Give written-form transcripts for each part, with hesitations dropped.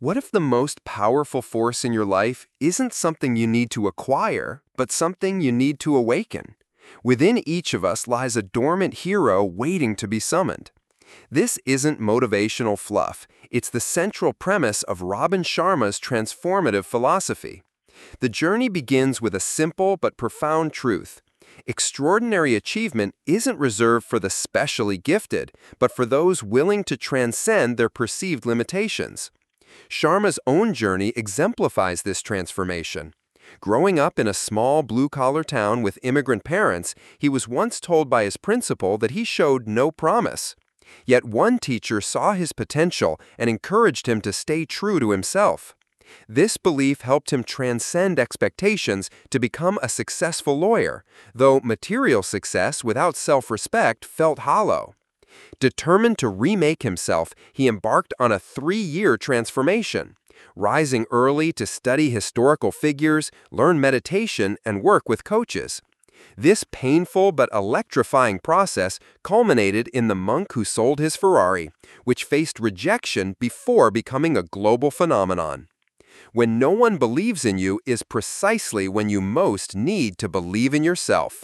What if the most powerful force in your life isn't something you need to acquire, but something you need to awaken? Within each of us lies a dormant hero waiting to be summoned. This isn't motivational fluff. It's the central premise of Robin Sharma's transformative philosophy. The journey begins with a simple but profound truth. Extraordinary achievement isn't reserved for the specially gifted, but for those willing to transcend their perceived limitations. Sharma's own journey exemplifies this transformation. Growing up in a small blue-collar town with immigrant parents, he was once told by his principal that he showed no promise. Yet one teacher saw his potential and encouraged him to stay true to himself. This belief helped him transcend expectations to become a successful lawyer, though material success without self-respect felt hollow. Determined to remake himself, he embarked on a 3-year transformation, rising early to study historical figures, learn meditation, and work with coaches. This painful but electrifying process culminated in The Monk Who Sold His Ferrari, which faced rejection before becoming a global phenomenon. When no one believes in you is precisely when you most need to believe in yourself.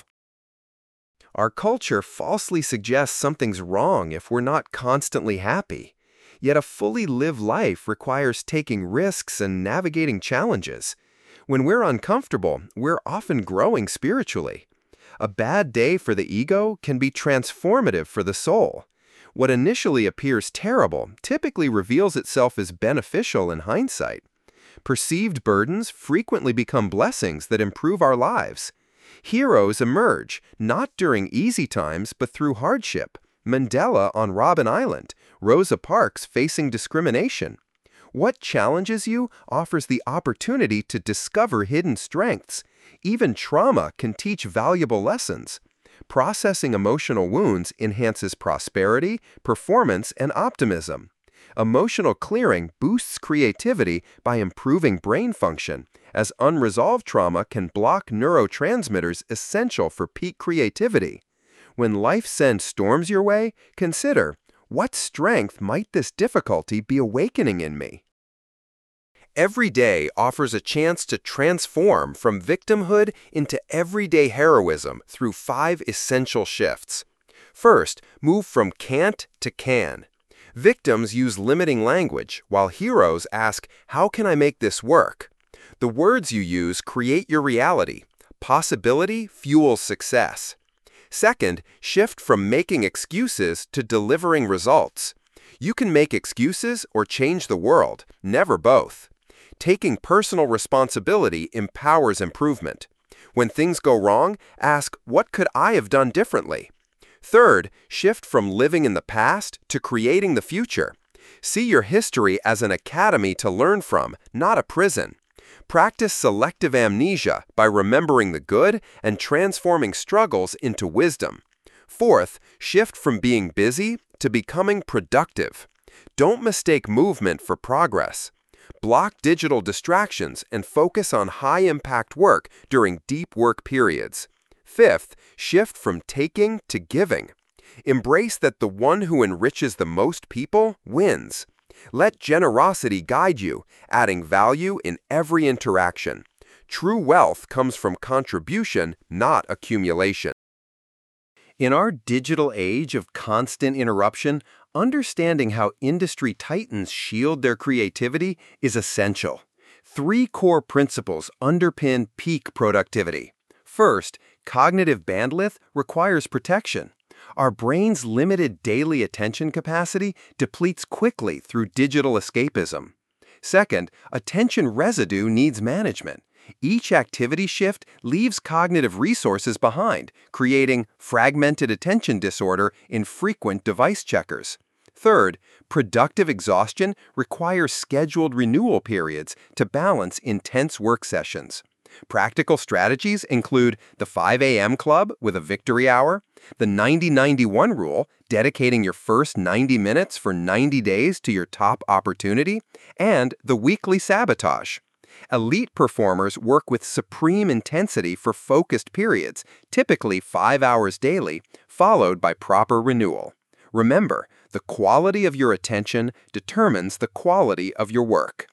Our culture falsely suggests something's wrong if we're not constantly happy. Yet a fully lived life requires taking risks and navigating challenges. When we're uncomfortable, we're often growing spiritually. A bad day for the ego can be transformative for the soul. What initially appears terrible typically reveals itself as beneficial in hindsight. Perceived burdens frequently become blessings that improve our lives. Heroes emerge, not during easy times, but through hardship. Mandela on Robben Island, Rosa Parks facing discrimination. What challenges you offers the opportunity to discover hidden strengths. Even trauma can teach valuable lessons. Processing emotional wounds enhances prosperity, performance, and optimism. Emotional clearing boosts creativity by improving brain function, as unresolved trauma can block neurotransmitters essential for peak creativity. When life sends storms your way, consider, what strength might this difficulty be awakening in me? Every day offers a chance to transform from victimhood into everyday heroism through 5 essential shifts. First, move from can't to can. Victims use limiting language, while heroes ask, how can I make this work? The words you use create your reality. Possibility fuels success. Second, shift from making excuses to delivering results. You can make excuses or change the world, never both. Taking personal responsibility empowers improvement. When things go wrong, ask, what could I have done differently? Third, shift from living in the past to creating the future. See your history as an academy to learn from, not a prison. Practice selective amnesia by remembering the good and transforming struggles into wisdom. Fourth, shift from being busy to becoming productive. Don't mistake movement for progress. Block digital distractions and focus on high-impact work during deep work periods. Fifth, shift from taking to giving. Embrace that the one who enriches the most people wins. Let generosity guide you, adding value in every interaction. True wealth comes from contribution, not accumulation. In our digital age of constant interruption, understanding how industry titans shield their creativity is essential. 3 core principles underpin peak productivity. First, cognitive bandwidth requires protection. Our brain's limited daily attention capacity depletes quickly through digital escapism. Second, attention residue needs management. Each activity shift leaves cognitive resources behind, creating fragmented attention disorder in frequent device checkers. Third, productive exhaustion requires scheduled renewal periods to balance intense work sessions. Practical strategies include the 5 a.m. club with a victory hour, the 90-91 rule, dedicating your first 90 minutes for 90 days to your top opportunity, and the weekly sabotage. Elite performers work with supreme intensity for focused periods, typically 5 hours daily, followed by proper renewal. Remember, The quality of your attention determines the quality of your work.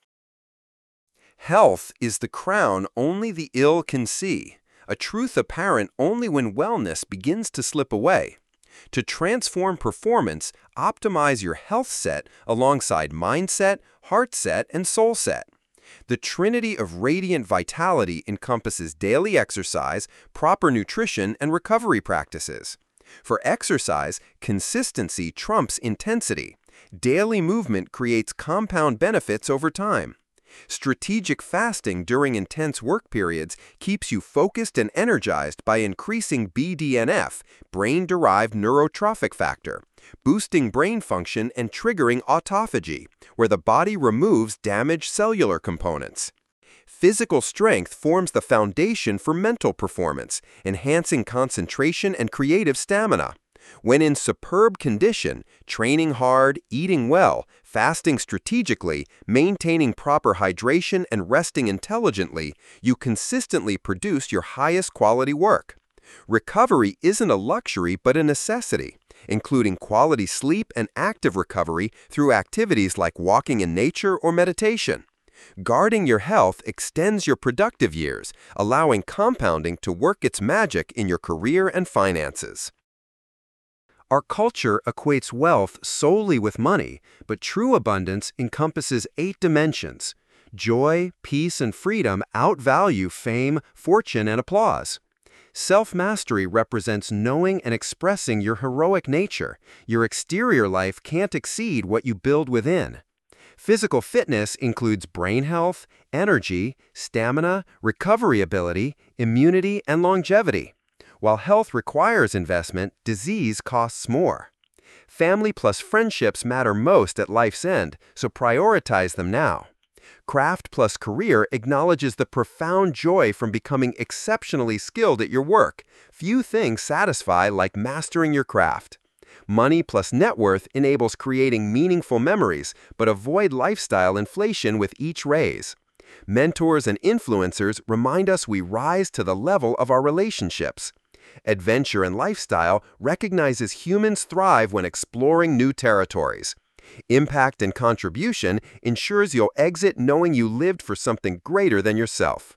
Health is the crown only the ill can see, a truth apparent only when wellness begins to slip away. To transform performance, optimize your health set alongside mindset, heart set, and soul set. The trinity of radiant vitality encompasses daily exercise, proper nutrition, and recovery practices. For exercise, consistency trumps intensity. Daily movement creates compound benefits over time. Strategic fasting during intense work periods keeps you focused and energized by increasing BDNF, brain-derived neurotrophic factor, boosting brain function and triggering autophagy, where the body removes damaged cellular components. Physical strength forms the foundation for mental performance, enhancing concentration and creative stamina. When in superb condition, training hard, eating well, fasting strategically, maintaining proper hydration, and resting intelligently, you consistently produce your highest quality work. Recovery isn't a luxury but a necessity, including quality sleep and active recovery through activities like walking in nature or meditation. Guarding your health extends your productive years, allowing compounding to work its magic in your career and finances. Our culture equates wealth solely with money, but true abundance encompasses 8 dimensions. Joy, peace, and freedom outvalue fame, fortune, and applause. Self-mastery represents knowing and expressing your heroic nature. Your exterior life can't exceed what you build within. Physical fitness includes brain health, energy, stamina, recovery ability, immunity, and longevity. While health requires investment, disease costs more. Family plus friendships matter most at life's end, so prioritize them now. Craft plus career acknowledges the profound joy from becoming exceptionally skilled at your work. Few things satisfy like mastering your craft. Money plus net worth enables creating meaningful memories, but avoid lifestyle inflation with each raise. Mentors and influencers remind us we rise to the level of our relationships. Adventure and lifestyle recognizes humans thrive when exploring new territories. Impact and contribution ensures you'll exit knowing you lived for something greater than yourself.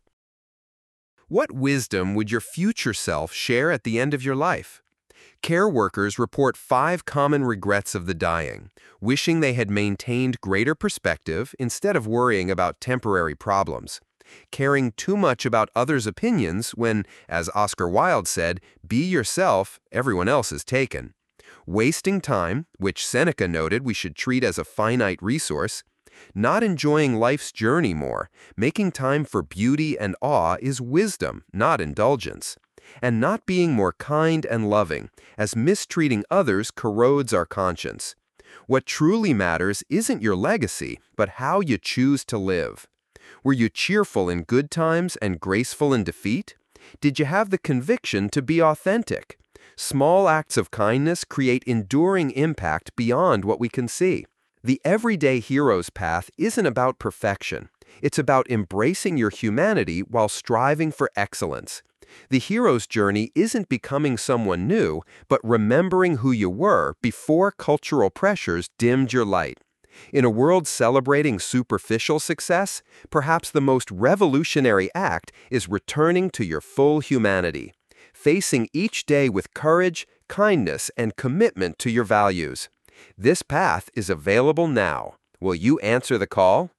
What wisdom would your future self share at the end of your life? Care workers report 5 common regrets of the dying, wishing they had maintained greater perspective instead of worrying about temporary problems. Caring too much about others' opinions when, as Oscar Wilde said, be yourself, everyone else is taken. Wasting time, which Seneca noted we should treat as a finite resource. Not enjoying life's journey more, making time for beauty and awe is wisdom, not indulgence. And not being more kind and loving, as mistreating others corrodes our conscience. What truly matters isn't your legacy, but how you choose to live. Were you cheerful in good times and graceful in defeat? Did you have the conviction to be authentic? Small acts of kindness create enduring impact beyond what we can see. The everyday hero's path isn't about perfection. It's about embracing your humanity while striving for excellence. The hero's journey isn't becoming someone new, but remembering who you were before cultural pressures dimmed your light. In a world celebrating superficial success, perhaps the most revolutionary act is returning to your full humanity, facing each day with courage, kindness, and commitment to your values. This path is available now. Will you answer the call?